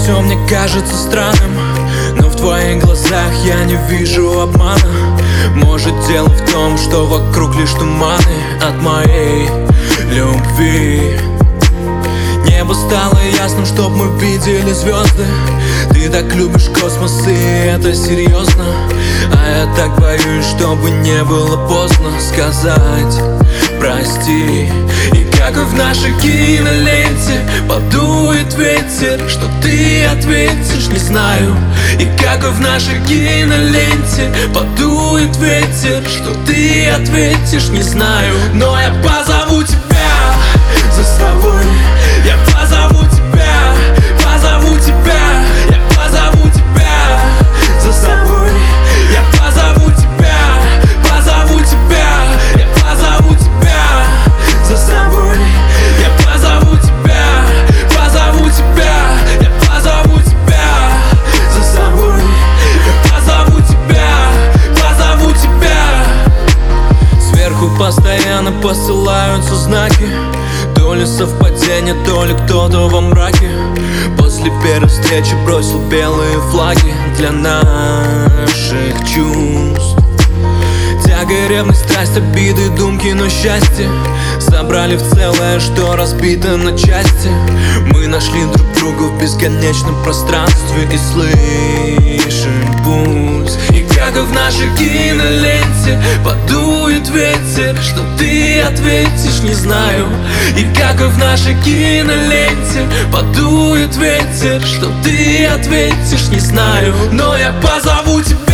все мне кажется странным, но в твоих глазах я не вижу обмана. Может, дело в том, что вокруг лишь туманы от моей любви. Небо стало ясным, чтоб мы видели звезды. Ты так любишь космос, и это серьезно. А я так боюсь, чтобы не было поздно сказать прости. И как в нашей киноленте подует ветер, что ты ответишь, не знаю. И как в нашей киноленте подует ветер, что ты ответишь, не знаю. Но я позову тебя за собой. Я позову тебя, позову тебя. Я позову тебя за собой. Я позову тебя, позову тебя. Я позову тебя за собой. Я позову тебя, позову тебя. Я позову тебя за собой. Я позову тебя, позову тебя. Сверху постоянно посылаются знаки. То ли совпадение, то ли кто-то во мраке после первой встречи бросил белые флаги для наших чувств. Тяга, ревность, страсть, обиды, думки, но счастье собрали в целое, что разбито на части. Мы нашли друг друга в бесконечном пространстве и слышим пульс. И как в нашей киноленте подует ветер, что ты ответишь, не знаю. И как в нашей киноленте подует ветер, что ты ответишь, не знаю. Но я позову тебя